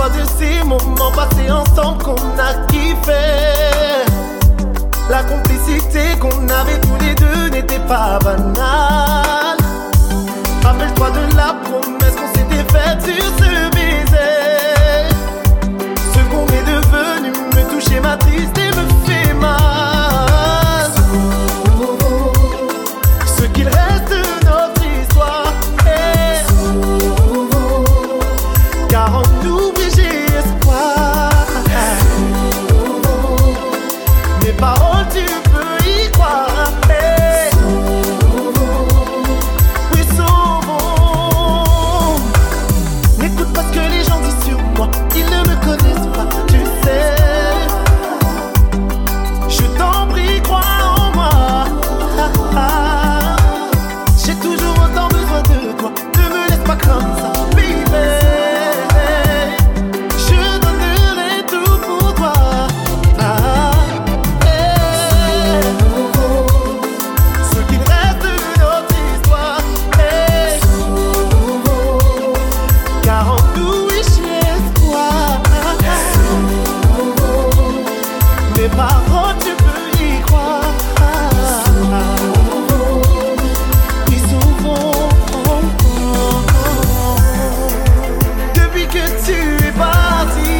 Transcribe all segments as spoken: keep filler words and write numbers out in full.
Rappelle-toi de ces moments passés ensemble qu'on a kiffé. La complicité qu'on avait tous les deux n'était pas banale. Rappelle-toi de la promesse qu'on s'était faite sur ce baiser. Ce qu'on est devenu me touche et m'attriste et me fait mal. Ce qu'il reste de notre histoire est car en nous j'ai espoir. Mes paroles tu peux y croire. Hey. Oui, sauvons. N'écoute pas ce que les gens disent sur moi, ils ne me connaissent pas, tu sais. Je t'en prie, crois en moi. J'ai toujours autant besoin de toi, ne me laisse pas comme ça, baby. Je donnerai tout pour toi. Ah, hey. Ce qu'il reste de notre histoire est car en nous j'ai espoir. Mes paroles tu peux y croire. Oui, souvent. Depuis que tu es parti,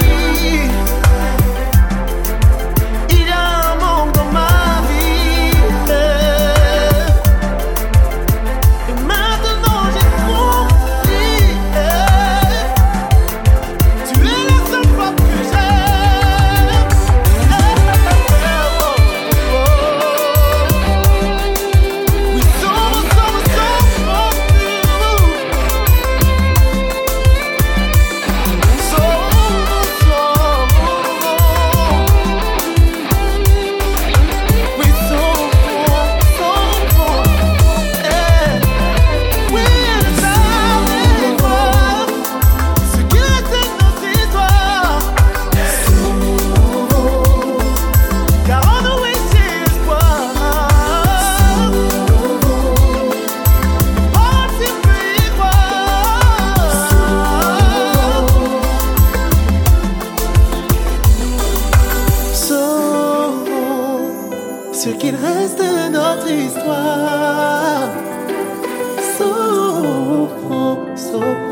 il y a un manque dans ma vie. Et maintenant j'ai compris. Tu es la seule femme que j'aime. Oui, somos, somos, somos we so so eh. Oui, le savoir ce qu'il reste de nos histoires. Car en nous j'ai espoir. Oh, tu peux y croire. Sauvons ce qu'il reste de notre histoire. Sauvons, sauvons.